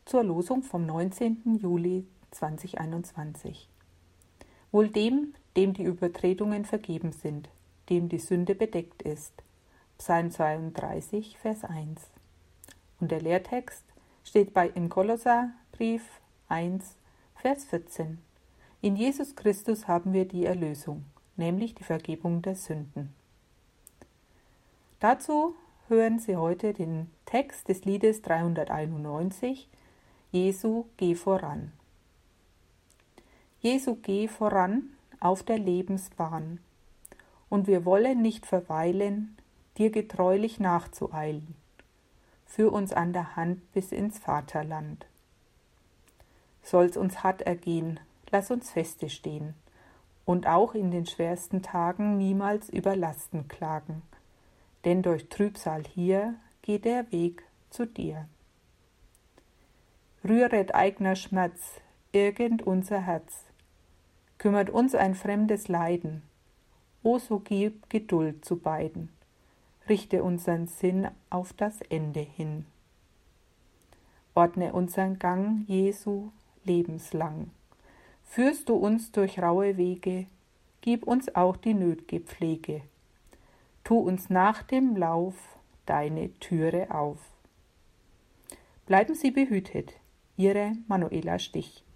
zur Losung vom 19. Juli 2021. Wohl dem die Übertretungen vergeben sind, dem die Sünde bedeckt ist. Psalm 32, Vers 1. Und der Lehrtext steht im Kolosserbrief 1, Vers 14. In Jesus Christus haben wir die Erlösung, nämlich die Vergebung der Sünden. Dazu hören Sie heute den Text des Liedes 391, Jesu, geh voran. Jesu, geh voran auf der Lebensbahn, und wir wollen nicht verweilen, dir getreulich nachzueilen. Führ uns an der Hand bis ins Vaterland. Soll's uns hart ergehen, lass uns feste stehen und auch in den schwersten Tagen niemals über Lasten klagen, denn durch Trübsal hier geht der Weg zu dir. Rühret eigener Schmerz irgend unser Herz, kümmert uns ein fremdes Leiden, o so gib Geduld zu beiden, richte unseren Sinn auf das Ende hin. Ordne unseren Gang, Jesu, lebenslang. Führst du uns durch raue Wege, gib uns auch die nöt'ge Pflege. Tu uns nach dem Lauf deine Türe auf. Bleiben Sie behütet, Ihre Manuela Stich.